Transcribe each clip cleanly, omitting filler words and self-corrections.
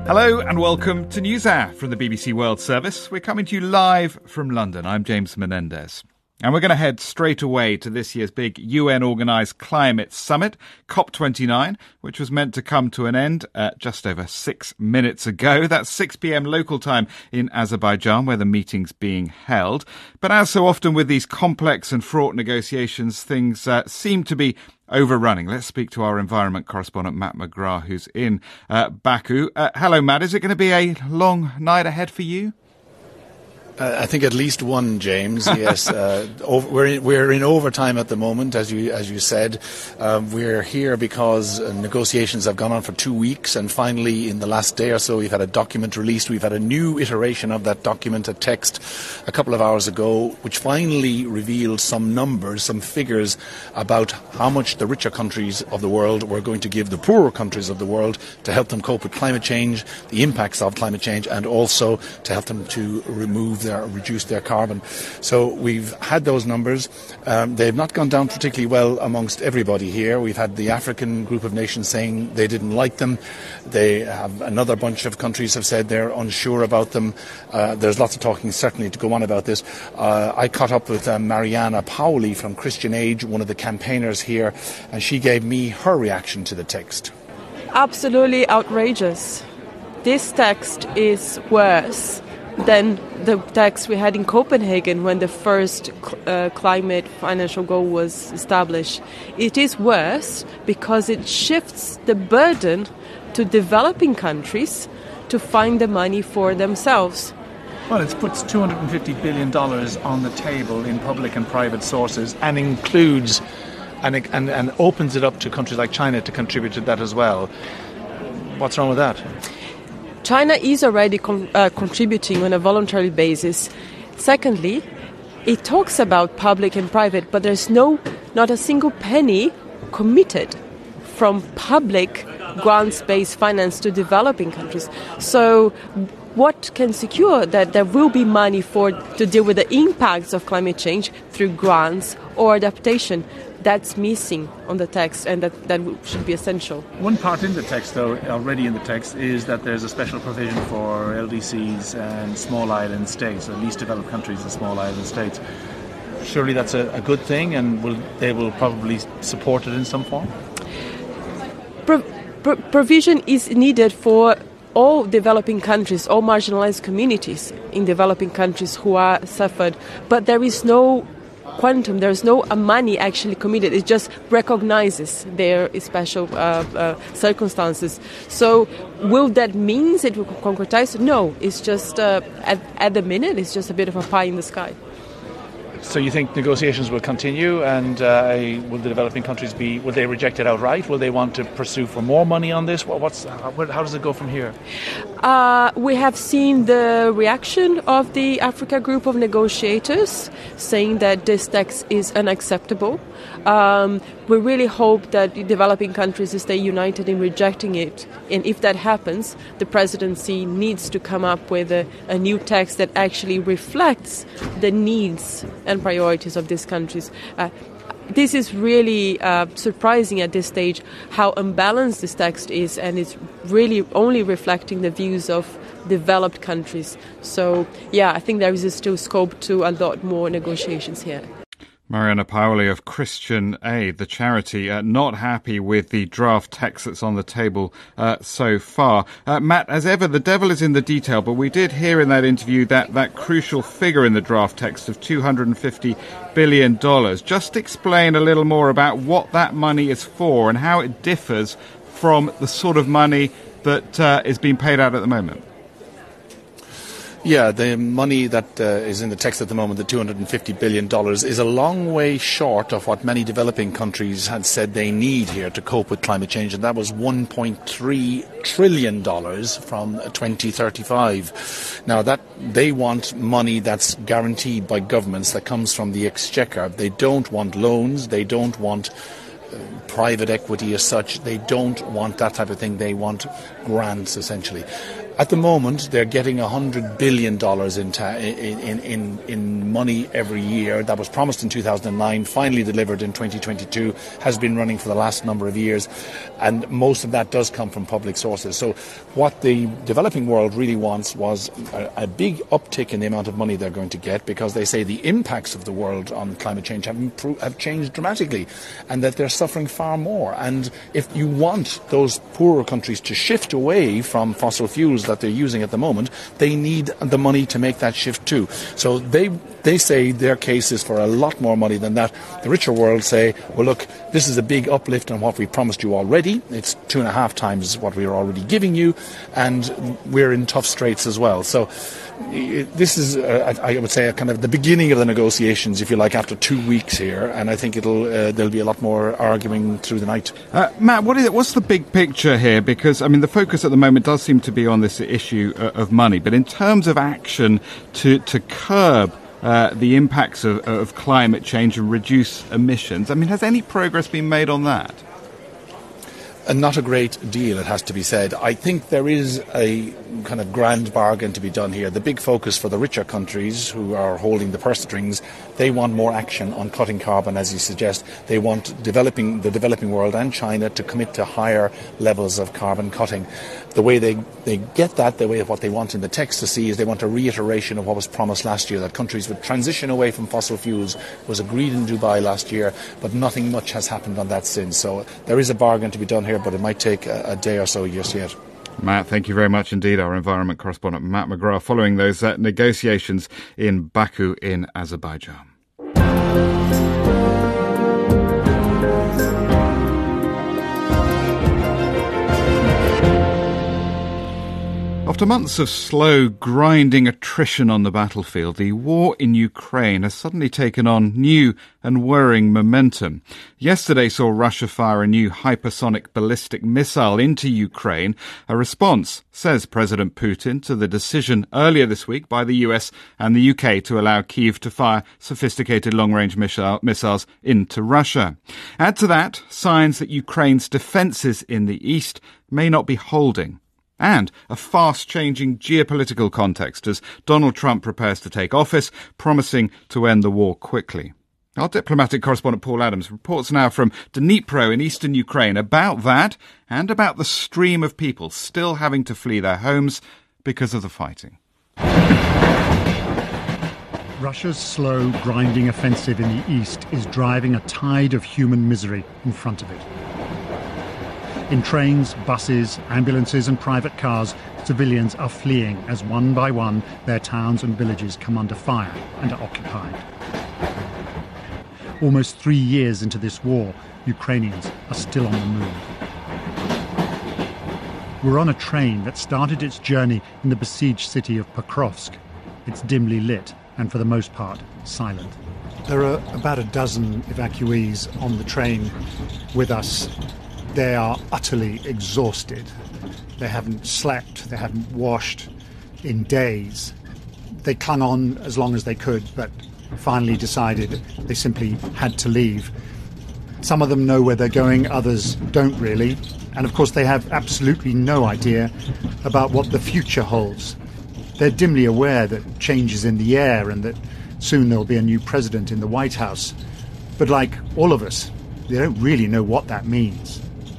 Hello and welcome to NewsHour from the BBC World Service. We're coming to you live from London. I'm James Menendez. And we're going to head straight away to this year's big UN-organised climate summit, COP29, which was meant to come to an end just over 6 minutes ago. That's 6 p.m. local time in Azerbaijan, where the meeting's being held. But as so often with these complex and fraught negotiations, things seem to be overrunning. Let's speak to our environment correspondent, Matt McGrath, who's in Baku. Hello, Matt. Is it going to be a long night ahead for you? I think at least one, James. Yes, we're in overtime at the moment, as you said. We're here because negotiations have gone on for 2 weeks, and finally, in the last day or so, we've had a document released. We've had a new iteration of that document, a text, a couple of hours ago, which finally revealed some numbers, some figures about how much the richer countries of the world were going to give the poorer countries of the world to help them cope with climate change, the impacts of climate change, and also to help them to reduce their carbon. So we've had those numbers. They've not gone down particularly well amongst everybody here. We've had the African group of nations saying they didn't like them. They have another bunch of countries have said they're unsure about them. There's lots of talking certainly to go on about this. I caught up with Mariana Pauli from Christian Age, one of the campaigners here, and she gave me her reaction to the text. Absolutely outrageous. This text is worse than the text we had in Copenhagen when the first climate financial goal was established. It is worse because it shifts the burden to developing countries to find the money for themselves. Well, it puts $250 billion on the table in public and private sources and includes and opens it up to countries like China to contribute to that as well. What's wrong with that? China is already contributing on a voluntary basis. Secondly, it talks about public and private, but there's not a single penny committed from public grants-based finance to developing countries. So what can secure that there will be money to deal with the impacts of climate change through grants or adaptation? That's missing on the text, and that should be essential. One part in the text, though, already in the text, is that there's a special provision for LDCs and small island states, or least developed countries and small island states. Surely that's a good thing, and they will probably support it in some form? Provision is needed for all developing countries, all marginalized communities in developing countries who are suffered, but there is no quantum, there's no money actually committed. It just recognizes their special circumstances. So will that mean it will concretize? No, it's just at the minute it's just a bit of a pie in the sky. So you think negotiations will continue, and will the developing countries will they reject it outright? Will they want to pursue for more money on this? How does it go from here? We have seen the reaction of the Africa group of negotiators saying that this text is unacceptable. We really hope that the developing countries stay united in rejecting it. And if that happens, the presidency needs to come up with a new text that actually reflects the needs and priorities of these countries. This is really surprising at this stage how unbalanced this text is, and it's really only reflecting the views of developed countries. So, I think there is still scope to a lot more negotiations here. Mariana Pauli of Christian Aid, the charity, not happy with the draft text that's on the table so far. Matt, as ever, the devil is in the detail, but we did hear in that interview that crucial figure in the draft text of $250 billion. Just explain a little more about what that money is for and how it differs from the sort of money that is being paid out at the moment. Yeah, the money that is in the text at the moment, the $250 billion, is a long way short of what many developing countries had said they need here to cope with climate change, and that was $1.3 trillion from 2035. Now, that they want money that's guaranteed by governments, that comes from the exchequer. They don't want loans, they don't want private equity as such. They don't want that type of thing. They want grants, essentially. At the moment, they're getting $100 billion in money every year. That was promised in 2009, finally delivered in 2022, has been running for the last number of years, and most of that does come from public sources. So what the developing world really wants was a big uptick in the amount of money they're going to get, because they say the impacts of the world on climate change have changed dramatically, and that they're suffering far more. And if you want those poorer countries to shift away from fossil fuels that they're using at the moment, they need the money to make that shift too. So they say their case is for a lot more money than that. The richer world say, well, look, this is a big uplift on what we promised you already. It's 2.5 times what we were already giving you, and we're in tough straits as well. So this is, I would say, a kind of the beginning of the negotiations, if you like, after 2 weeks here, and I think there'll be a lot more arguing through the night. Matt, what's the big picture here? Because, I mean, the focus at the moment does seem to be on this issue of money, but in terms of action to curb the impacts of climate change and reduce emissions, I mean, has any progress been made on that? And not a great deal, it has to be said. I think there is a kind of grand bargain to be done here. The big focus for the richer countries who are holding the purse strings, they want more action on cutting carbon, as you suggest. They want the developing world and China to commit to higher levels of carbon cutting. The way they get that, the way of what they want in the text to see, is they want a reiteration of what was promised last year, that countries would transition away from fossil fuels. Was agreed in Dubai last year, but nothing much has happened on that since. So there is a bargain to be done here, but it might take a day or so just yet. Matt, thank you very much indeed. Our environment correspondent, Matt McGrath, following those negotiations in Baku in Azerbaijan. After months of slow, grinding attrition on the battlefield, the war in Ukraine has suddenly taken on new and worrying momentum. Yesterday saw Russia fire a new hypersonic ballistic missile into Ukraine, a response, says President Putin, to the decision earlier this week by the US and the UK to allow Kyiv to fire sophisticated long-range missiles into Russia. Add to that signs that Ukraine's defences in the east may not be holding, and a fast-changing geopolitical context as Donald Trump prepares to take office, promising to end the war quickly. Our diplomatic correspondent Paul Adams reports now from Dnipro in eastern Ukraine about that and about the stream of people still having to flee their homes because of the fighting. Russia's slow, grinding offensive in the east is driving a tide of human misery in front of it. In trains, buses, ambulances and private cars, civilians are fleeing as one by one their towns and villages come under fire and are occupied. Almost 3 years into this war, Ukrainians are still on the move. We're on a train that started its journey in the besieged city of Pokrovsk. It's dimly lit and for the most part silent. There are about a dozen evacuees on the train with us. They are utterly exhausted. They haven't slept, they haven't washed in days. They clung on as long as they could, but finally decided they simply had to leave. Some of them know where they're going, others don't really. And of course they have absolutely no idea about what the future holds. They're dimly aware that change is in the air and that soon there'll be a new president in the White House. But like all of us, they don't really know what that means.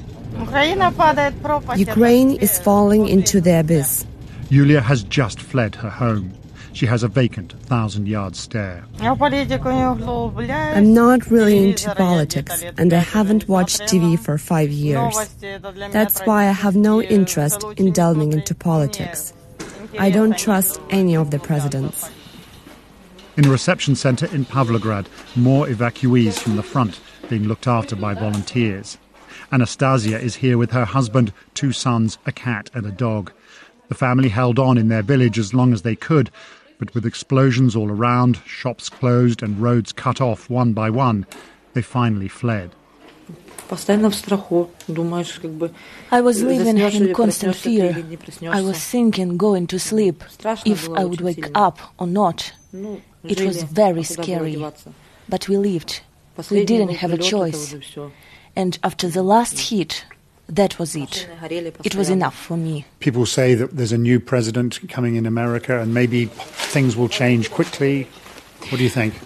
Ukraine is falling into the abyss. Yulia has just fled her home. She has a vacant 1,000-yard stare. I'm not really into politics, and I haven't watched TV for 5 years. That's why I have no interest in delving into politics. I don't trust any of the presidents. In a reception centre in Pavlograd, more evacuees from the front being looked after by volunteers. Anastasia is here with her husband, 2 sons, a cat and a dog. The family held on in their village as long as they could, but with explosions all around, shops closed and roads cut off one by one, they finally fled. I was living in constant fear. I was thinking going to sleep, if I would wake up or not. It was very scary. But we lived. We didn't have a choice. And after the last hit, That was it. It was enough for me. People say that there's a new president coming in America and maybe things will change quickly. What do you think?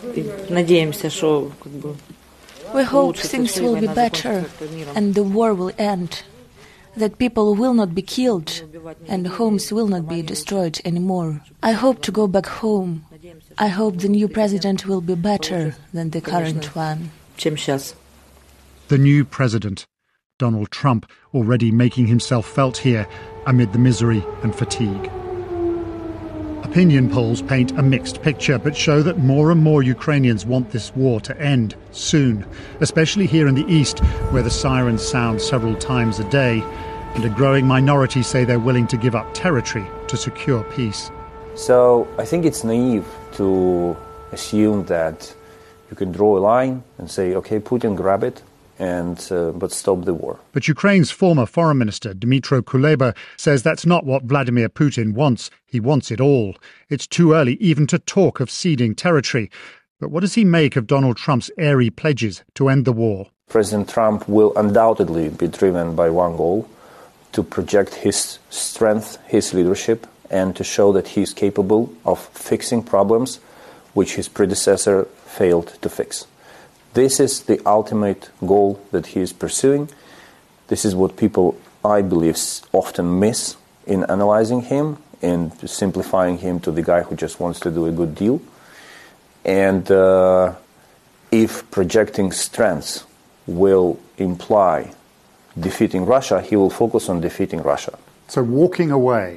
We hope things will be better and the war will end, that people will not be killed and homes will not be destroyed anymore. I hope to go back home. I hope the new president will be better than the current one. The new president, Donald Trump, already making himself felt here amid the misery and fatigue. Opinion polls paint a mixed picture, but show that more and more Ukrainians want this war to end soon, especially here in the east, where the sirens sound several times a day, and a growing minority say they're willing to give up territory to secure peace. So I think it's naive to assume that you can draw a line and say, OK, Putin, grab it, but stop the war. But Ukraine's former foreign minister, Dmytro Kuleba, says that's not what Vladimir Putin wants. He wants it all. It's too early even to talk of ceding territory. But what does he make of Donald Trump's airy pledges to end the war? President Trump will undoubtedly be driven by one goal, to project his strength, his leadership, and to show that he is capable of fixing problems which his predecessor failed to fix. This is the ultimate goal that he is pursuing. This is what people, I believe, often miss in analyzing him and simplifying him to the guy who just wants to do a good deal. And if projecting strengths will imply defeating Russia, he will focus on defeating Russia. So walking away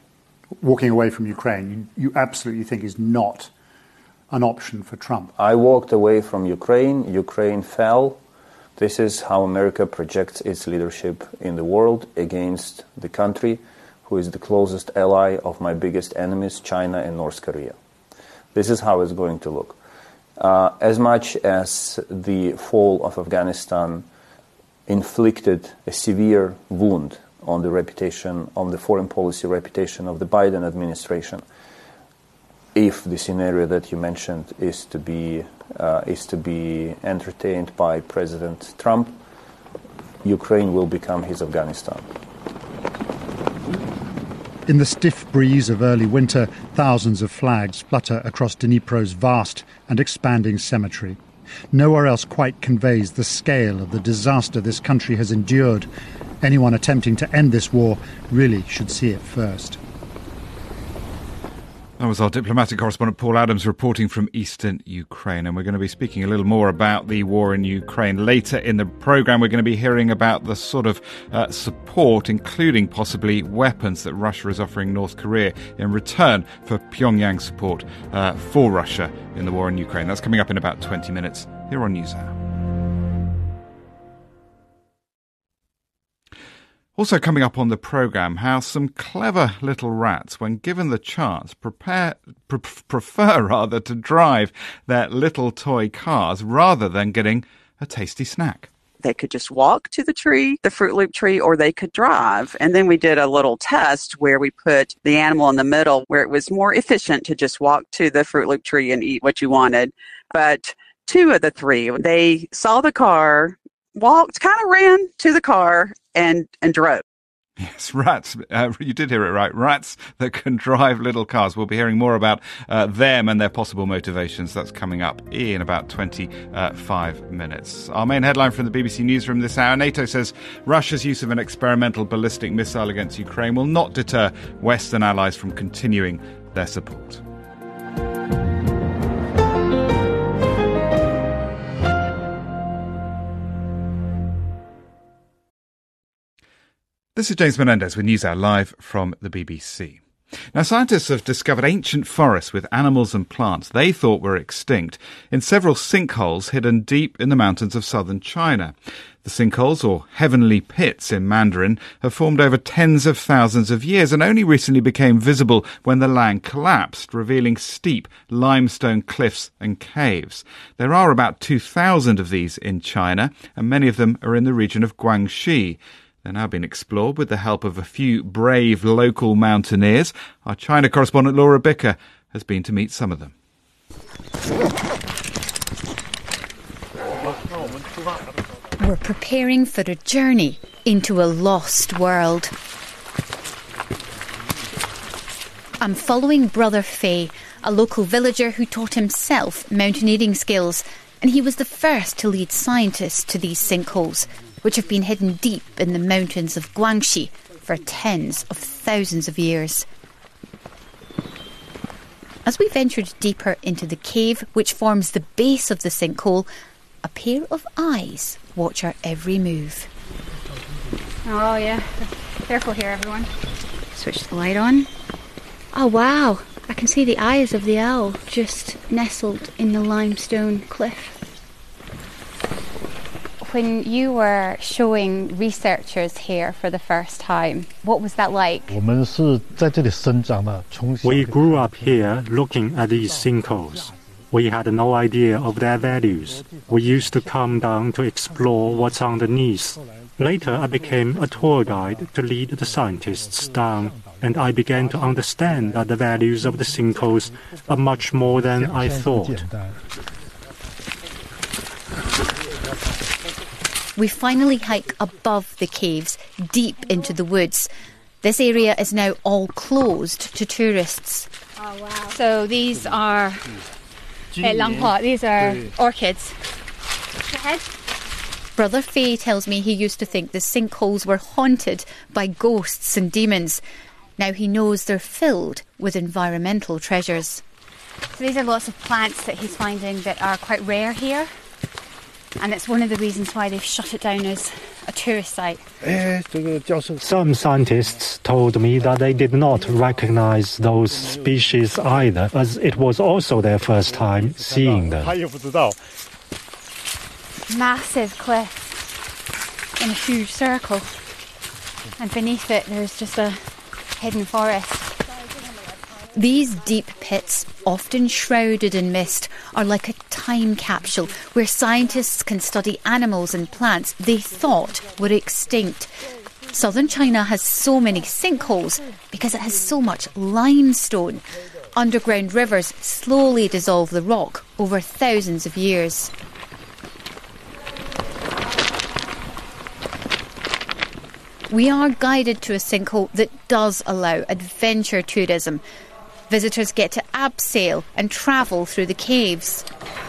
from Ukraine, you absolutely think is not an option for Trump? I walked away from Ukraine. Ukraine fell. This is how America projects its leadership in the world against the country who is the closest ally of my biggest enemies, China and North Korea. This is how it's going to look. As much as the fall of Afghanistan inflicted a severe wound on the reputation, on the foreign policy reputation of the Biden administration, if the scenario that you mentioned is to be entertained by President Trump, Ukraine will become his Afghanistan. In the stiff breeze of early winter, thousands of flags flutter across Dnipro's vast and expanding cemetery. Nowhere else quite conveys the scale of the disaster this country has endured. Anyone attempting to end this war really should see it first. That was our diplomatic correspondent Paul Adams reporting from eastern Ukraine. And we're going to be speaking a little more about the war in Ukraine later in the programme. We're going to be hearing about the sort of support, including possibly weapons, that Russia is offering North Korea in return for Pyongyang support for Russia in the war in Ukraine. That's coming up in about 20 minutes here on NewsHour. Also coming up on the programme, how some clever little rats, when given the chance, prefer to drive their little toy cars rather than getting a tasty snack. They could just walk to the tree, the Fruit Loop tree, or they could drive. And then we did a little test where we put the animal in the middle, where it was more efficient to just walk to the Fruit Loop tree and eat what you wanted. But 2 of the 3, they saw the car, walked, kind of ran to the car, and drove. Yes, rats. You did hear it right. Rats that can drive little cars. We'll be hearing more about them and their possible motivations. That's coming up in about 25 minutes. Our main headline from the BBC Newsroom this hour. NATO says Russia's use of an experimental ballistic missile against Ukraine will not deter Western allies from continuing their support. This is James Menendez with NewsHour live from the BBC. Now, scientists have discovered ancient forests with animals and plants they thought were extinct in several sinkholes hidden deep in the mountains of southern China. The sinkholes, or heavenly pits in Mandarin, have formed over tens of thousands of years and only recently became visible when the land collapsed, revealing steep limestone cliffs and caves. There are about 2,000 of these in China, and many of them are in the region of Guangxi. They're now being explored with the help of a few brave local mountaineers. Our China correspondent Laura Bicker has been to meet some of them. We're preparing for a journey into a lost world. I'm following Brother Fei, a local villager who taught himself mountaineering skills, and he was the first to lead scientists to these sinkholes, which have been hidden deep in the mountains of Guangxi for tens of thousands of years. As we ventured deeper into the cave, which forms the base of the sinkhole, a pair of eyes watch our every move. Oh yeah, careful here everyone. Switch the light on. Oh wow, I can see the eyes of the owl just nestled in the limestone cliff. When you were showing researchers here for the first time, what was that like? We grew up here looking at these sinkholes. We had no idea of their values. We used to come down to explore what's underneath. Later, I became a tour guide to lead the scientists down, and I began to understand that the values of the sinkholes are much more than I thought. We finally hike above the caves, deep into the woods. This area is now all closed to tourists. Oh wow. So these are langhua, these are orchids. Ahead. Brother Fei tells me he used to think the sinkholes were haunted by ghosts and demons. Now he knows they're filled with environmental treasures. So these are lots of plants that he's finding that are quite rare here. And it's one of the reasons why they've shut it down as a tourist site. Some scientists told me that they did not recognize those species either, as it was also their first time seeing them. Massive cliff in a huge circle. And beneath it there's just a hidden forest. These deep pits, often shrouded in mist, are like a time capsule where scientists can study animals and plants they thought were extinct. Southern China has so many sinkholes because it has so much limestone. Underground rivers slowly dissolve the rock over thousands of years. We are guided to a sinkhole that does allow adventure tourism. Visitors get to abseil and travel through the caves.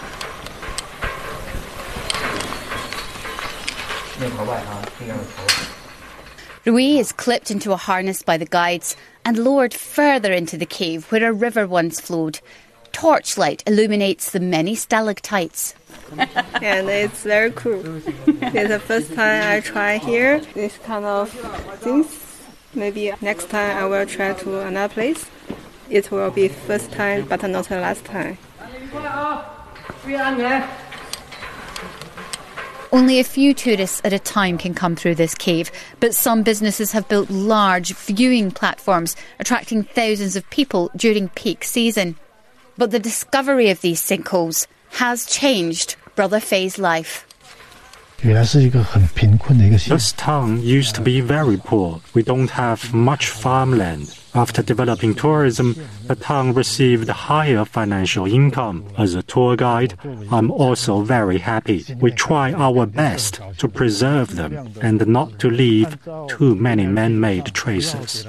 Rui is clipped into a harness by the guides and lowered further into the cave where a river once flowed. Torchlight illuminates the many stalactites. And it's very cool. It's the first time I try here. This kind of things. Maybe next time I will try to another place. It will be first time, but not the last time. Only a few tourists at a time can come through this cave, but some businesses have built large viewing platforms, attracting thousands of people during peak season. But the discovery of these sinkholes has changed Brother Fei's life. This town used to be very poor. We don't have much farmland. After developing tourism, the town received higher financial income. As a tour guide, I'm also very happy. We try our best to preserve them and not to leave too many man-made traces.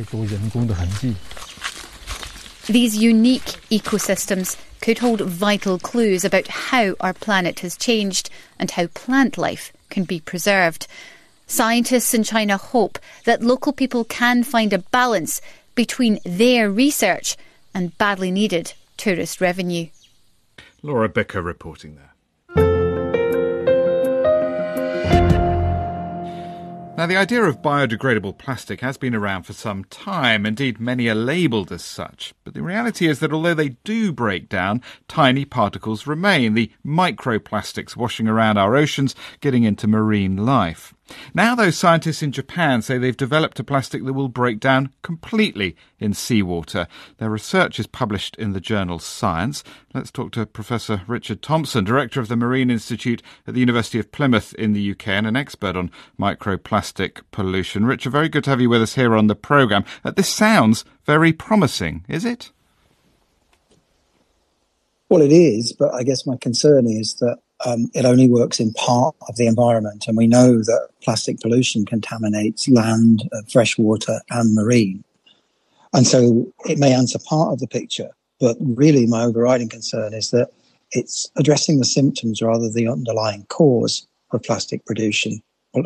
These unique ecosystems could hold vital clues about how our planet has changed and how plant life can be preserved. Scientists in China hope that local people can find a balance between their research and badly needed tourist revenue. Laura Bicker reporting there. Now, the idea of biodegradable plastic has been around for some time. Indeed, many are labelled as such. But the reality is that although they do break down, tiny particles remain, the microplastics washing around our oceans, getting into marine life. Now, though, scientists in Japan say they've developed a plastic that will break down completely in seawater. Their research is published in the journal Science. Let's talk to Professor Richard Thompson, Director of the Marine Institute at the University of Plymouth in the UK and an expert on microplastic pollution. Richard, very good to have you with us here on the programme. This sounds very promising, is it? Well, it is, but I guess my concern is that it only works in part of the environment. And we know that plastic pollution contaminates land, fresh water and marine. And so it may answer part of the picture, but really my overriding concern is that it's addressing the symptoms rather than the underlying cause of plastic pollution.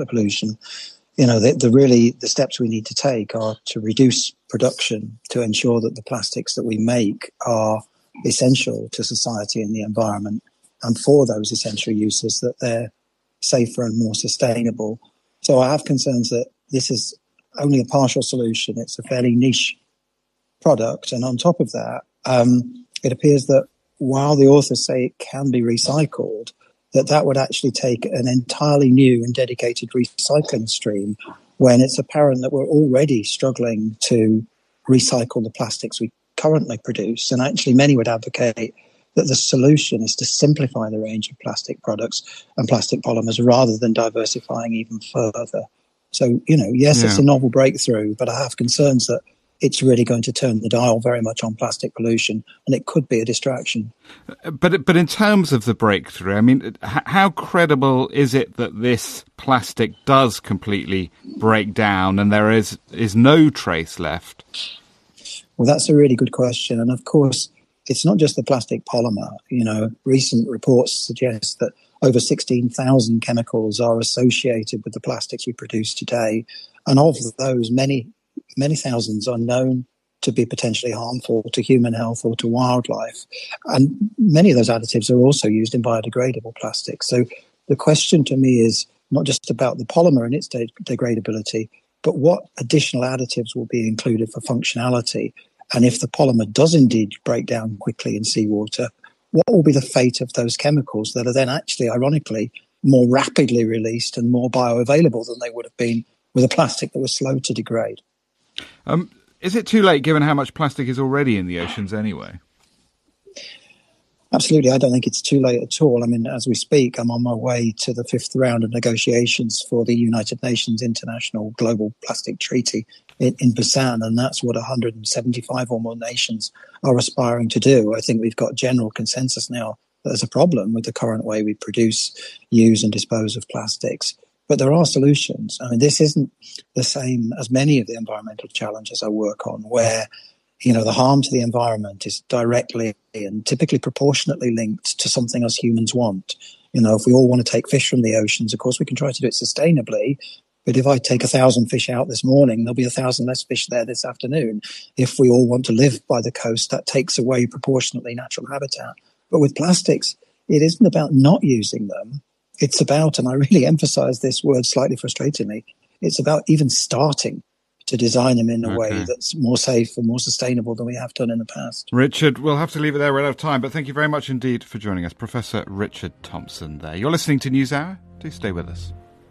The steps we need to take are to reduce production, to ensure that the plastics that we make are essential to society and the environment, and for those essential uses that they're safer and more sustainable. So I have concerns that this is only a partial solution. It's a fairly niche product. And on top of that, it appears that while the authors say it can be recycled, that would actually take an entirely new and dedicated recycling stream, when it's apparent that we're already struggling to recycle the plastics we currently produce. And actually many would advocate that the solution is to simplify the range of plastic products and plastic polymers rather than diversifying even further. So, It's a novel breakthrough, but I have concerns that it's really going to turn the dial very much on plastic pollution, and it could be a distraction. But in terms of the breakthrough, I mean, how credible is it that this plastic does completely break down and there is no trace left? Well, that's a really good question. And of course, it's not just the plastic polymer. Recent reports suggest that over 16,000 chemicals are associated with the plastics we produce today. And of those, many thousands are known to be potentially harmful to human health or to wildlife. And many of those additives are also used in biodegradable plastics. So the question to me is not just about the polymer and its degradability, but what additional additives will be included for functionality. And if the polymer does indeed break down quickly in seawater, what will be the fate of those chemicals that are then actually, ironically, more rapidly released and more bioavailable than they would have been with a plastic that was slow to degrade? Is it too late, given how much plastic is already in the oceans anyway? Absolutely. I don't think it's too late at all. I mean, as we speak, I'm on my way to the 5th round of negotiations for the United Nations International Global Plastic Treaty in Busan, and that's what 175 or more nations are aspiring to do. I think we've got general consensus now that there's a problem with the current way we produce, use and dispose of plastics. But there are solutions. I mean, this isn't the same as many of the environmental challenges I work on, where, the harm to the environment is directly and typically proportionately linked to something us humans want. If we all want to take fish from the oceans, of course, we can try to do it sustainably. But if I take 1,000 fish out this morning, there'll be 1,000 less fish there this afternoon. If we all want to live by the coast, that takes away proportionately natural habitat. But with plastics, it isn't about not using them. It's about, and I really emphasize this word slightly frustratingly, it's about even starting to design them in a way that's more safe and more sustainable than we have done in the past. Richard, we'll have to leave it there. We're out of time, but thank you very much indeed for joining us. Professor Richard Thompson there. You're listening to NewsHour. Do stay with us.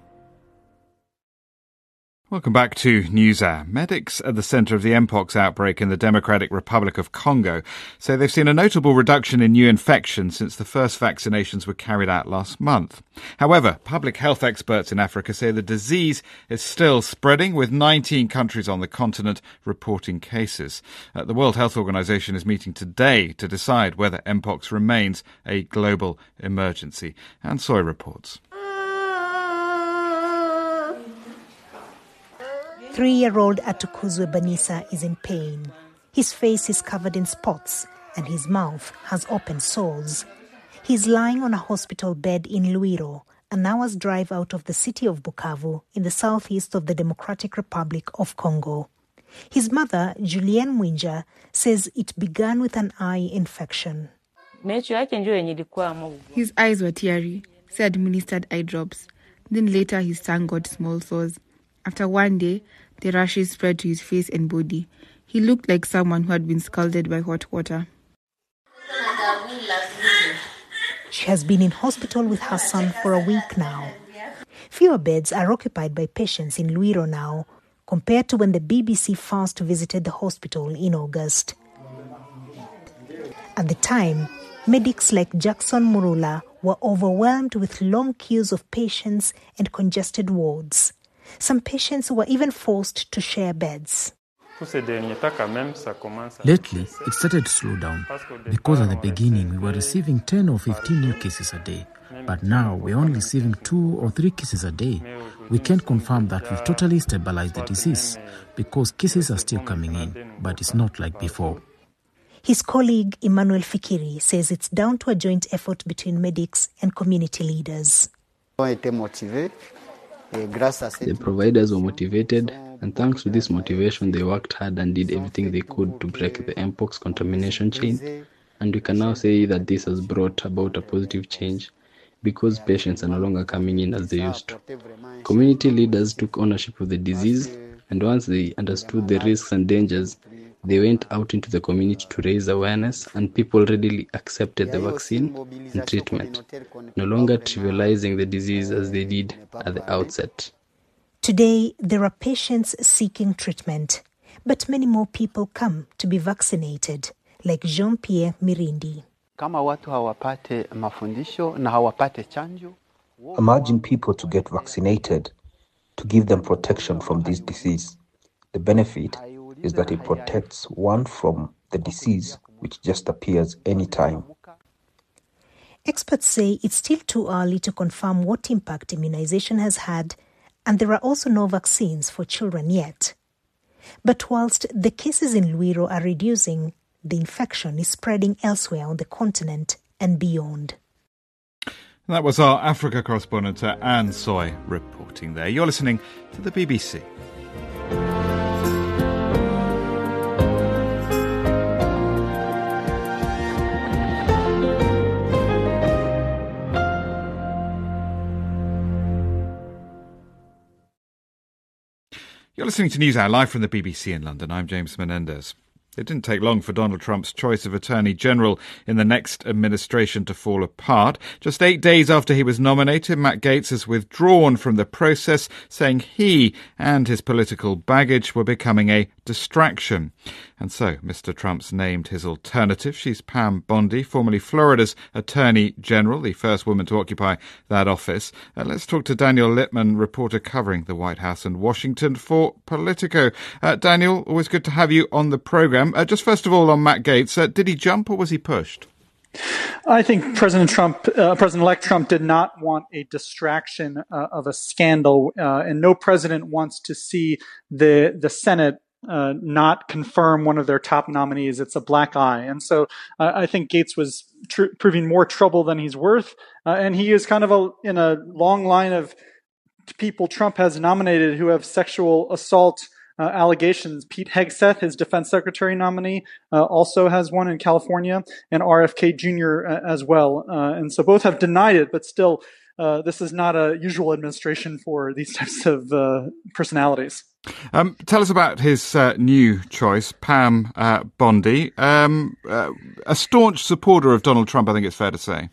Welcome back to NewsHour. Medics at the centre of the Mpox outbreak in the Democratic Republic of Congo say they've seen a notable reduction in new infections since the first vaccinations were carried out last month. However, public health experts in Africa say the disease is still spreading, with 19 countries on the continent reporting cases. The World Health Organization is meeting today to decide whether Mpox remains a global emergency. Anne Soy reports. 3-year-old Atukuzwe Banisa is in pain. His face is covered in spots and his mouth has open sores. He's lying on a hospital bed in Luiro, an hour's drive out of the city of Bukavu in the southeast of the Democratic Republic of Congo. His mother, Julienne Mwinja, says it began with an eye infection. His eyes were teary, so I administered eye drops. Then later his tongue got small sores. After one day, the rashes spread to his face and body. He looked like someone who had been scalded by hot water. She has been in hospital with her son for a week now. Fewer beds are occupied by patients in Luiro now, compared to when the BBC first visited the hospital in August. At the time, medics like Jackson Murula were overwhelmed with long queues of patients and congested wards. Some patients were even forced to share beds. Lately, it started to slow down because at the beginning we were receiving 10 or 15 new cases a day. But now we're only receiving 2 or 3 cases a day. We can't confirm that we've totally stabilized the disease because cases are still coming in, but it's not like before. His colleague Emmanuel Fikiri says it's down to a joint effort between medics and community leaders. The providers were motivated, and thanks to this motivation, they worked hard and did everything they could to break the Mpox contamination chain. And we can now say that this has brought about a positive change because patients are no longer coming in as they used to. Community leaders took ownership of the disease, and once they understood the risks and dangers, they went out into the community to raise awareness, and people readily accepted the vaccine and treatment, no longer trivializing the disease as they did at the outset. Today, there are patients seeking treatment, but many more people come to be vaccinated, like Jean-Pierre Mirindi. Imagine people to get vaccinated, to give them protection from this disease. The benefit is that it protects one from the disease, which just appears anytime. Experts say it's still too early to confirm what impact immunization has had, and there are also no vaccines for children yet. But whilst the cases in Luiro are reducing, the infection is spreading elsewhere on the continent and beyond. That was our Africa correspondent Anne Soy reporting there. You're listening to the BBC. You're listening to NewsHour live from the BBC in London. I'm James Menendez. It didn't take long for Donald Trump's choice of Attorney General in the next administration to fall apart. Just 8 days after he was nominated, Matt Gaetz has withdrawn from the process, saying he and his political baggage were becoming a distraction. And so Mr. Trump's named his alternative. She's Pam Bondi, formerly Florida's Attorney General, the first woman to occupy that office. Let's talk to Daniel Littman, reporter covering the White House and Washington for Politico. Daniel, always good to have you on the programme. Just first of all on Matt Gaetz, did he jump or was he pushed? I think President-elect Trump did not want a distraction of a scandal, and no president wants to see the Senate not confirm one of their top nominees. It's a black eye. And so I think Gaetz was proving more trouble than he's worth, and he is kind of in a long line of people Trump has nominated who have sexual assault allegations. Pete Hegseth, his defense secretary nominee, also has one in California, and RFK Jr. As well. And so both have denied it, but still, this is not a usual administration for these types of personalities. Tell us about his new choice, Pam Bondi, a staunch supporter of Donald Trump, I think it's fair to say.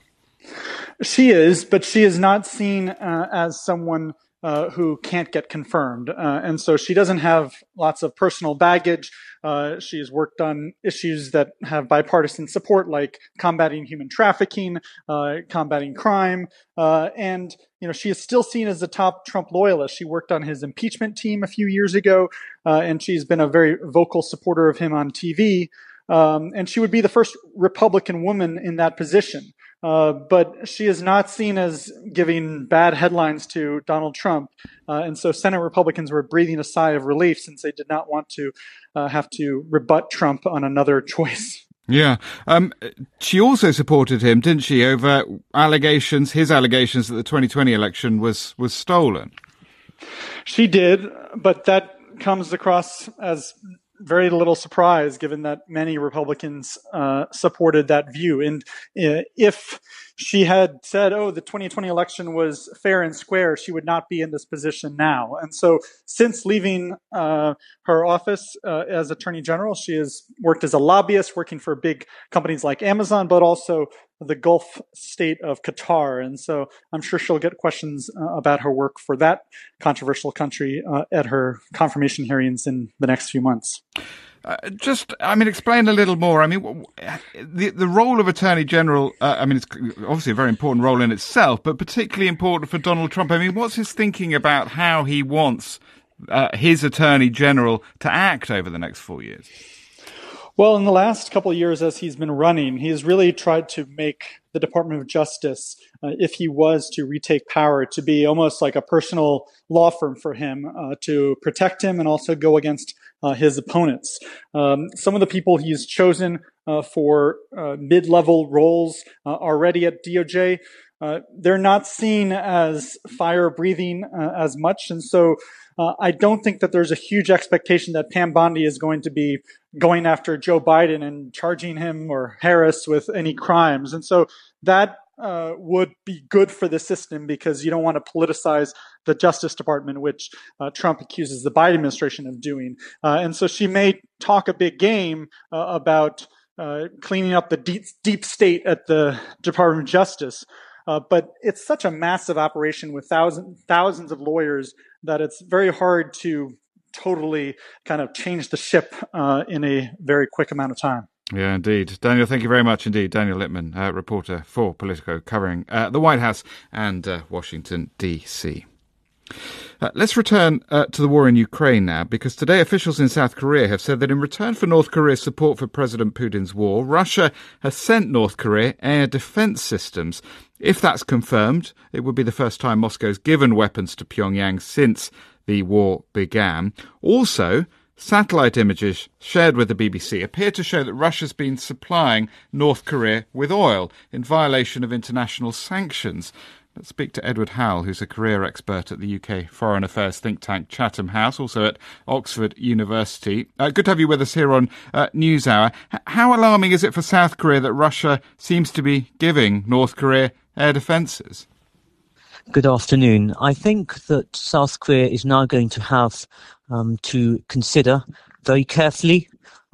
She is, but she is not seen as someone who can't get confirmed. And so she doesn't have lots of personal baggage. She's worked on issues that have bipartisan support, like combating human trafficking, combating crime. And, she is still seen as a top Trump loyalist. She worked on his impeachment team a few years ago, and she's been a very vocal supporter of him on TV. And she would be the first Republican woman in that position. But she is not seen as giving bad headlines to Donald Trump. And so Senate Republicans were breathing a sigh of relief since they did not want to have to rebut Trump on another choice. Yeah. She also supported him, didn't she, over his allegations that the 2020 election was stolen? She did, but that comes across as very little surprise, given that many Republicans supported that view. And if she had said, the 2020 election was fair and square, she would not be in this position now. And so since leaving her office as Attorney General, she has worked as a lobbyist, working for big companies like Amazon, but also the Gulf state of Qatar. And so I'm sure she'll get questions about her work for that controversial country at her confirmation hearings in the next few months. Explain a little more. The role of Attorney General, it's obviously a very important role in itself, but particularly important for Donald Trump. What's his thinking about how he wants his Attorney General to act over the next 4 years? Well, in the last couple of years as he's been running, he has really tried to make the Department of Justice, if he was to retake power, to be almost like a personal law firm for him, to protect him and also go against his opponents. Some of the people he's chosen for mid-level roles already at DOJ, they're not seen as fire-breathing as much, and so I don't think that there's a huge expectation that Pam Bondi is going to be going after Joe Biden and charging him or Harris with any crimes. And so that would be good for the system because you don't want to politicize the Justice Department, which Trump accuses the Biden administration of doing. And so she may talk a big game about cleaning up the deep state at the Department of Justice. But it's such a massive operation with thousands of lawyers that it's very hard to totally kind of change the ship in a very quick amount of time. Yeah, indeed. Daniel, thank you very much indeed. Daniel Lippman, reporter for Politico, covering the White House and Washington, D.C. Let's return to the war in Ukraine now, because today officials in South Korea have said that in return for North Korea's support for President Putin's war, Russia has sent North Korea air defense systems. If that's confirmed, it would be the first time Moscow's given weapons to Pyongyang since the war began. Also, satellite images shared with the BBC appear to show that Russia's been supplying North Korea with oil in violation of international sanctions. Let's speak to Edward Howell, who's a career expert at the UK Foreign Affairs think tank Chatham House, also at Oxford University. Good to have you with us here on NewsHour. How alarming is it for South Korea that Russia seems to be giving North Korea air defences? Good afternoon. I think that South Korea is now going to have to consider very carefully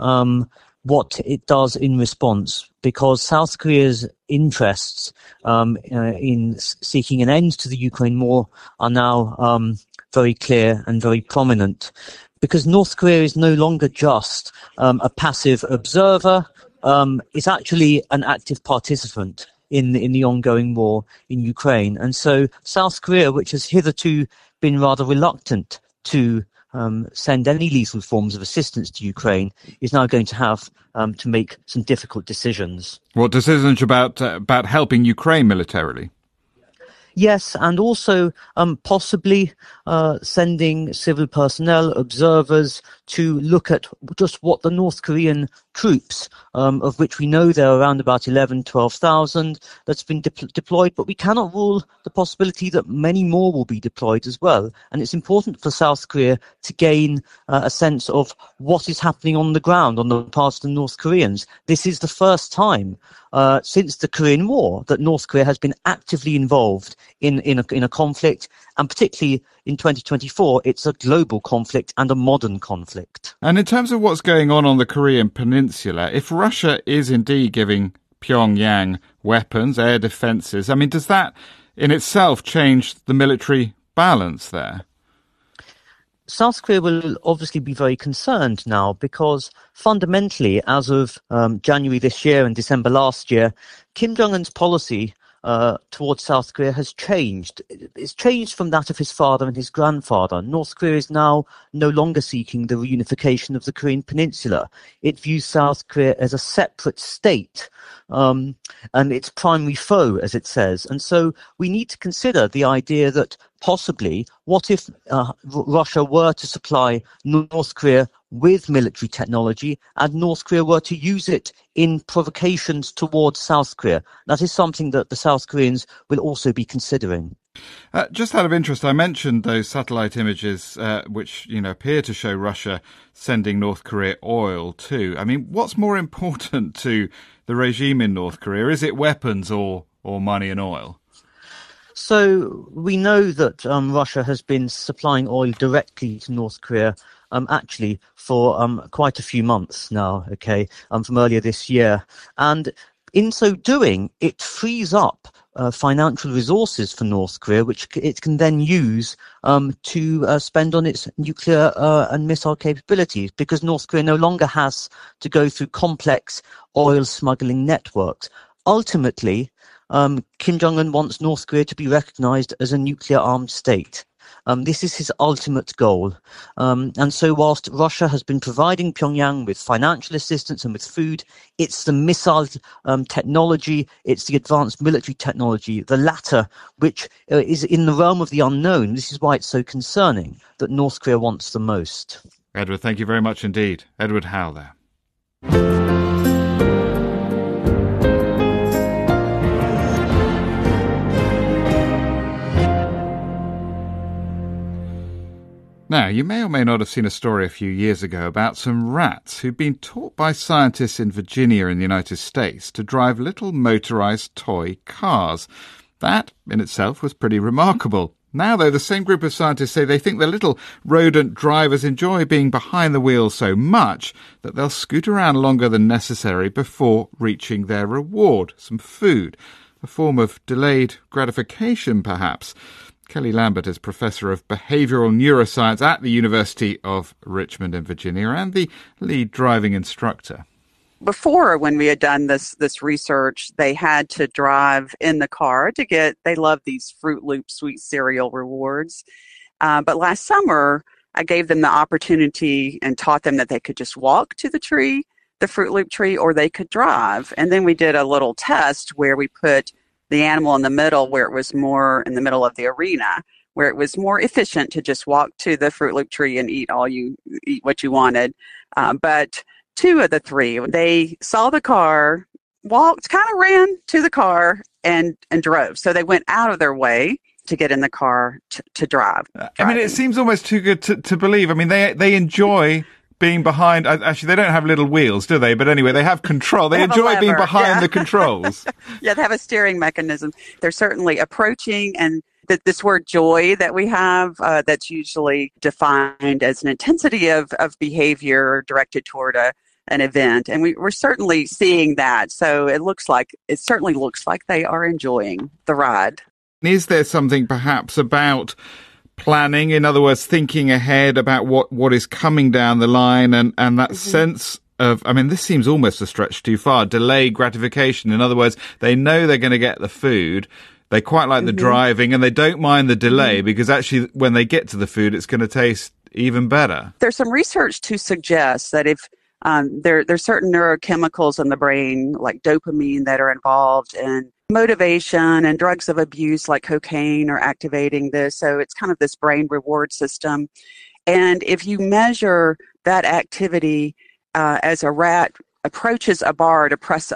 what it does in response, because South Korea's interests in seeking an end to the Ukraine war are now very clear and very prominent, because North Korea is no longer just a passive observer. It's actually an active participant in the ongoing war in Ukraine. And so South Korea, which has hitherto been rather reluctant to send any lethal forms of assistance to Ukraine, is now going to have to make some difficult decisions. What decisions about helping Ukraine militarily? Yes, and also possibly sending civil personnel, observers, to look at just what the North Korean troops, of which we know there are around about 12,000 that's been deployed, but we cannot rule the possibility that many more will be deployed as well. And it's important for South Korea to gain a sense of what is happening on the ground on the part of the North Koreans. This is the first time since the Korean War that North Korea has been actively involved in a conflict, and particularly in 2024, it's a global conflict and a modern conflict. And in terms of what's going on the Korean Peninsula, if Russia is indeed giving Pyongyang weapons, air defences, I mean, does that in itself change the military balance there? South Korea will obviously be very concerned now, because fundamentally, as of January this year and December last year, Kim Jong-un's policy towards South Korea has changed. It's changed from that of his father and his grandfather. North Korea is now no longer seeking the reunification of the Korean Peninsula. It views South Korea as a separate state, and its primary foe, as it says. And so we need to consider the idea that possibly, what if Russia were to supply North Korea with military technology and North Korea were to use it in provocations towards South Korea? That is something that the South Koreans will also be considering. Just out of interest, I mentioned those satellite images which appear to show Russia sending North Korea oil too. I mean, what's more important to the regime in North Korea? Is it weapons or money and oil? So we know that Russia has been supplying oil directly to North Korea actually for quite a few months now, from earlier this year. And in so doing, it frees up financial resources for North Korea, which it can then use to spend on its nuclear and missile capabilities, because North Korea no longer has to go through complex oil smuggling networks. Ultimately, Kim Jong-un wants North Korea to be recognized as a nuclear-armed state. This is his ultimate goal. And so whilst Russia has been providing Pyongyang with financial assistance and with food, it's the missile technology, it's the advanced military technology, the latter, which is in the realm of the unknown. This is why it's so concerning that North Korea wants the most. Edward, thank you very much indeed. Edward Howe there. Now, you may or may not have seen a story a few years ago about some rats who'd been taught by scientists in Virginia in the United States to drive little motorised toy cars. That, in itself, was pretty remarkable. Now, though, the same group of scientists say they think the little rodent drivers enjoy being behind the wheel so much that they'll scoot around longer than necessary before reaching their reward, some food, a form of delayed gratification, perhaps. Kelly Lambert is Professor of Behavioural Neuroscience at the University of Richmond in Virginia and the lead driving instructor. Before, when we had done this research, they had to drive in the car to get, they love these Fruit Loop sweet cereal rewards. But last summer, I gave them the opportunity and taught them that they could just walk to the tree, the Fruit Loop tree, or they could drive. And then we did a little test where we put the animal in the middle, where it was more in the middle of the arena, where it was more efficient to just walk to the Fruit Loop tree and eat what you wanted. But two of the three, they saw the car, walked, kind of ran to the car and drove. So they went out of their way to get in the car to drive. I mean, it seems almost too good to believe. I mean, they enjoy being behind. Actually, they don't have little wheels, do they? But anyway, they have control. They enjoy being behind the controls. Yeah, they have a steering mechanism. They're certainly approaching, and this word joy that we have, that's usually defined as an intensity of behavior directed toward an event. And we're certainly seeing that. So it certainly looks like they are enjoying the ride. Is there something perhaps about planning, in other words, thinking ahead about what is coming down the line and that sense of, I mean, this seems almost a stretch too far, delayed gratification. In other words, they know they're going to get the food. They quite like the driving and they don't mind the delay because actually when they get to the food, it's going to taste even better. There's some research to suggest that if there's certain neurochemicals in the brain, like dopamine, that are involved in motivation, and drugs of abuse like cocaine are activating this. So it's kind of this brain reward system. And if you measure that activity as a rat approaches a bar to press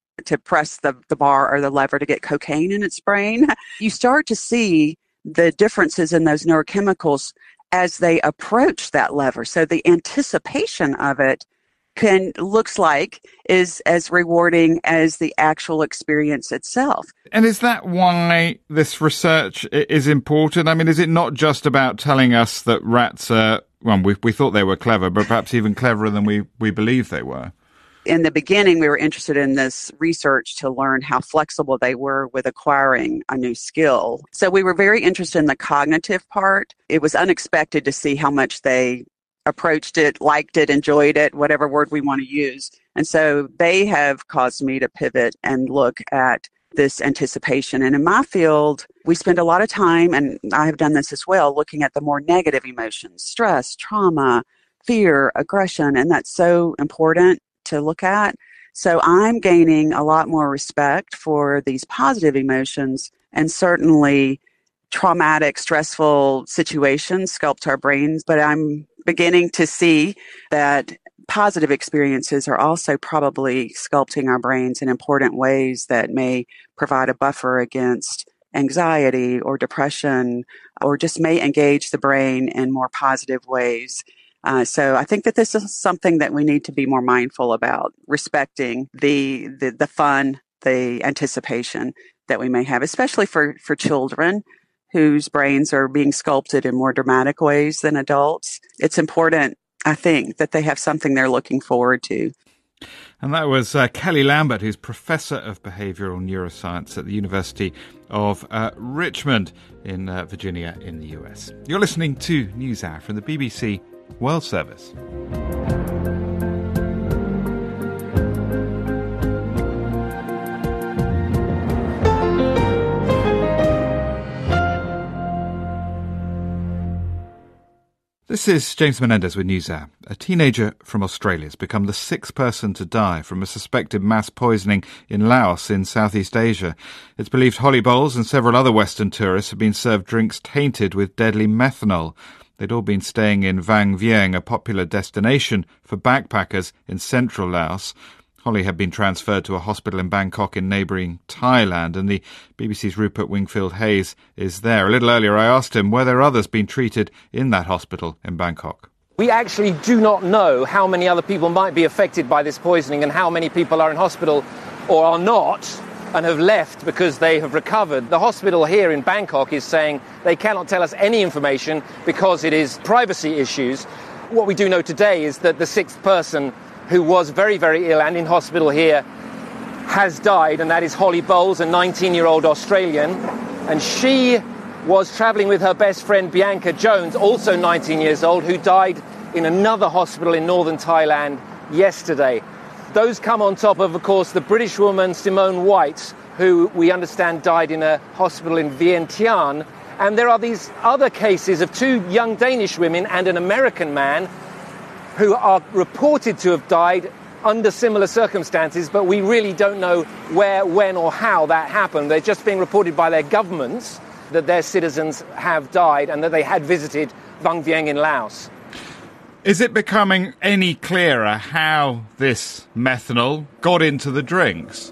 the bar or the lever to get cocaine in its brain, you start to see the differences in those neurochemicals as they approach that lever. So the anticipation of it looks like is as rewarding as the actual experience itself. And is that why this research is important? I mean, is it not just about telling us that rats are, well, we thought they were clever, but perhaps even cleverer than we believe they were? In the beginning, we were interested in this research to learn how flexible they were with acquiring a new skill. So we were very interested in the cognitive part. It was unexpected to see how much they approached it, liked it, enjoyed it, whatever word we want to use. And so they have caused me to pivot and look at this anticipation. And in my field, we spend a lot of time, and I have done this as well, looking at the more negative emotions, stress, trauma, fear, aggression, and that's so important to look at. So I'm gaining a lot more respect for these positive emotions, and certainly traumatic, stressful situations sculpt our brains, but I'm beginning to see that positive experiences are also probably sculpting our brains in important ways that may provide a buffer against anxiety or depression, or just may engage the brain in more positive ways. So I think that this is something that we need to be more mindful about, respecting the fun, the anticipation that we may have, especially for children whose brains are being sculpted in more dramatic ways than adults. It's important, I think, that they have something they're looking forward to. And that was Kelly Lambert, who's Professor of Behavioural Neuroscience at the University of Richmond in Virginia in the US. You're listening to NewsHour from the BBC World Service. This is James Menendez with NewsHour. A teenager from Australia has become the sixth person to die from a suspected mass poisoning in Laos in Southeast Asia. It's believed Holly Bowles and several other Western tourists have been served drinks tainted with deadly methanol. They'd all been staying in Vang Vieng, a popular destination for backpackers in central Laos. Holly had been transferred to a hospital in Bangkok in neighbouring Thailand, and the BBC's Rupert Wingfield-Hayes is there. A little earlier I asked him whether others been treated in that hospital in Bangkok. We actually do not know how many other people might be affected by this poisoning and how many people are in hospital or are not and have left because they have recovered. The hospital here in Bangkok is saying they cannot tell us any information because it is privacy issues. What we do know today is that the sixth person who was very, very ill and in hospital here has died, and that is Holly Bowles, a 19-year-old Australian. And she was travelling with her best friend Bianca Jones, also 19 years old, who died in another hospital in northern Thailand yesterday. Those come on top of course, the British woman Simone White, who we understand died in a hospital in Vientiane. And there are these other cases of two young Danish women and an American man who are reported to have died under similar circumstances, but we really don't know where, when or how that happened. They're just being reported by their governments that their citizens have died and that they had visited Vang Vieng in Laos. Is it becoming any clearer how this methanol got into the drinks?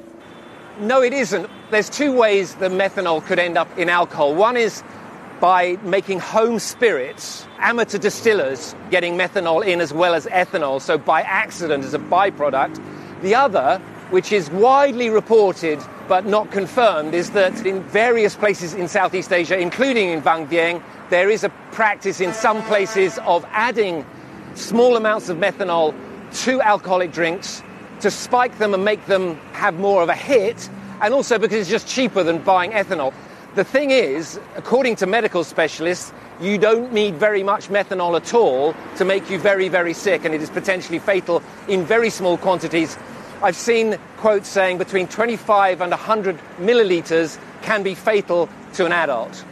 No, it isn't. There's two ways the methanol could end up in alcohol. One is by making home spirits, amateur distillers getting methanol in as well as ethanol, so by accident as a byproduct. The other, which is widely reported but not confirmed, is that in various places in Southeast Asia, including in Vang Vieng, there is a practice in some places of adding small amounts of methanol to alcoholic drinks to spike them and make them have more of a hit, and also because it's just cheaper than buying ethanol. The thing is, according to medical specialists, you don't need very much methanol at all to make you very, very sick, and it is potentially fatal in very small quantities. I've seen quotes saying between 25 and 100 millilitres can be fatal to an adult.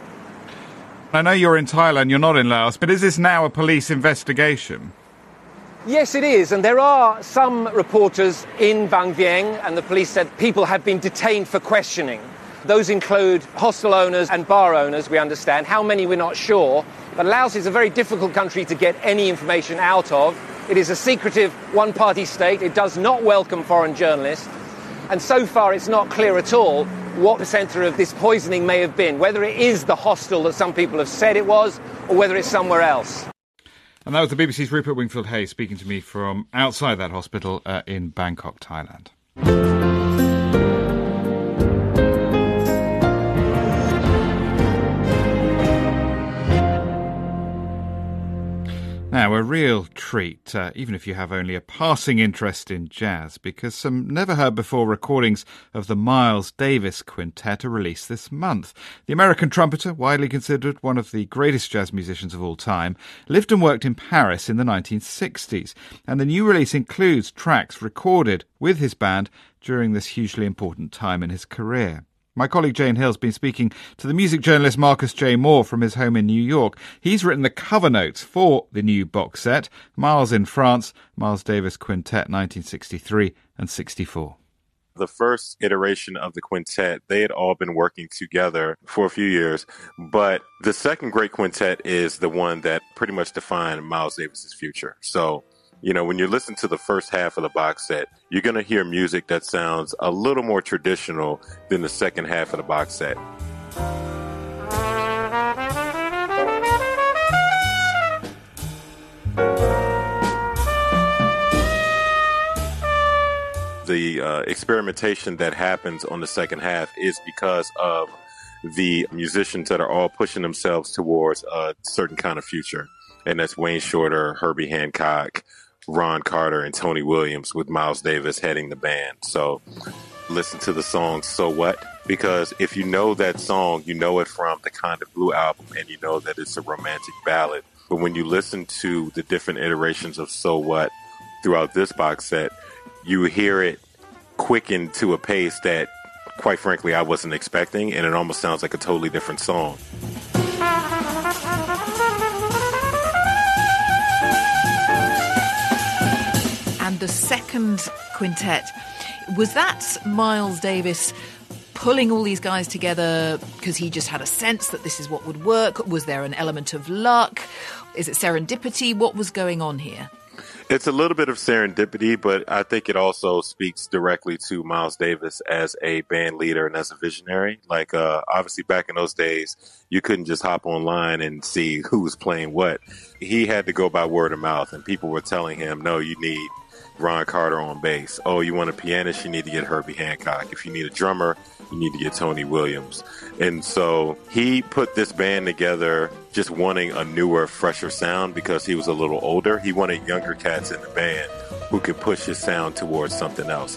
I know you're in Thailand, you're not in Laos, but is this now a police investigation? Yes, it is, and there are some reporters in Vang Vieng, and the police said people have been detained for questioning. Those include hostel owners and bar owners, we understand. How many, we're not sure. But Laos is a very difficult country to get any information out of. It is a secretive one-party state. It does not welcome foreign journalists. And so far, it's not clear at all what the centre of this poisoning may have been, whether it is the hostel that some people have said it was, or whether it's somewhere else. And that was the BBC's Rupert Wingfield-Hayes speaking to me from outside that hospital in Bangkok, Thailand. Now, a real treat, even if you have only a passing interest in jazz, because some never-heard-before recordings of the Miles Davis Quintet are released this month. The American trumpeter, widely considered one of the greatest jazz musicians of all time, lived and worked in Paris in the 1960s, and the new release includes tracks recorded with his band during this hugely important time in his career. My colleague Jane Hill's been speaking to the music journalist Marcus J. Moore from his home in New York. He's written the cover notes for the new box set, Miles in France, Miles Davis Quintet 1963 and 64. The first iteration of the quintet, they had all been working together for a few years, but the second great quintet is the one that pretty much defined Miles Davis's future. So, you know, when you listen to the first half of the box set, you're going to hear music that sounds a little more traditional than the second half of the box set. The experimentation that happens on the second half is because of the musicians that are all pushing themselves towards a certain kind of future. And that's Wayne Shorter, Herbie Hancock, Ron Carter, and Tony Williams, with Miles Davis heading the band. So listen to the song So What? Because if you know that song, you know it from the Kind of Blue album, and you know that it's a romantic ballad. But when you listen to the different iterations of So What throughout this box set, you hear it quickened to a pace that, quite frankly, I wasn't expecting, and it almost sounds like a totally different song. the second quintet, was that Miles Davis pulling all these guys together because he just had a sense that this is what would work? Was there an element of luck? Is it serendipity? What was going on here? It's a little bit of serendipity, but I think it also speaks directly to Miles Davis as a band leader and as a visionary. Like, obviously back in those days, you couldn't just hop online and see who was playing what. He had to go by word of mouth, and people were telling him, no, you need Ron Carter on bass. Oh, you want a pianist? You need to get Herbie Hancock. If you need a drummer, you need to get Tony Williams. And so he put this band together just wanting a newer, fresher sound because he was a little older. He wanted younger cats in the band who could push his sound towards something else.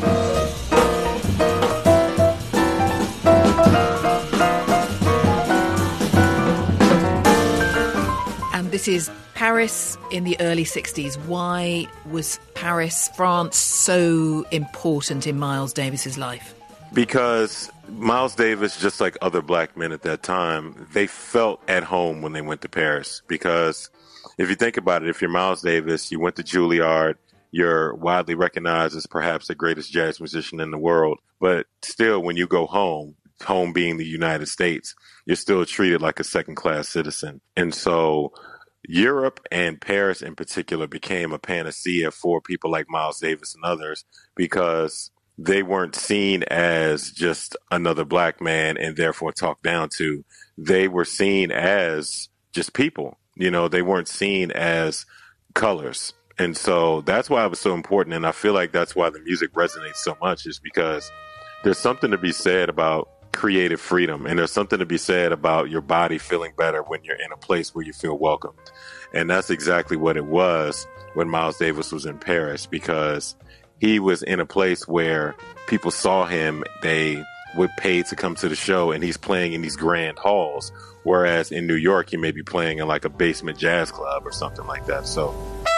And this is Paris in the early 60s. Why was Paris, France, so important in Miles Davis's life? Because Miles Davis, just like other black men at that time, they felt at home when they went to Paris. Because if you think about it, if you're Miles Davis, you went to Juilliard, you're widely recognized as perhaps the greatest jazz musician in the world. But still, when you go home, home being the United States, you're still treated like a second-class citizen. And so Europe and Paris in particular became a panacea for people like Miles Davis and others because they weren't seen as just another black man and therefore talked down to. They were seen as just people. You know, they weren't seen as colors. And so that's why it was so important. And I feel like that's why the music resonates so much, is because there's something to be said about creative freedom. And there's something to be said about your body feeling better when you're in a place where you feel welcomed. And that's exactly what it was when Miles Davis was in Paris, because he was in a place where people saw him, they were paid to come to the show, and he's playing in these grand halls. Whereas in New York, he may be playing in like a basement jazz club or something like that. So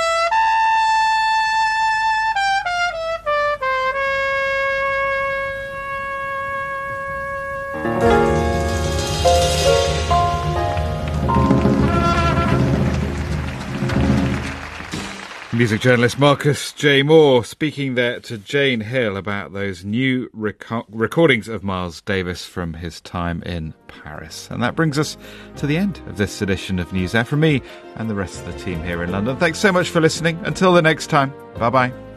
music journalist Marcus J. Moore speaking there to Jane Hill about those new recordings of Miles Davis from his time in Paris. And that brings us to the end of this edition of News Air from me and the rest of the team here in London. Thanks so much for listening. Until the next time, bye-bye.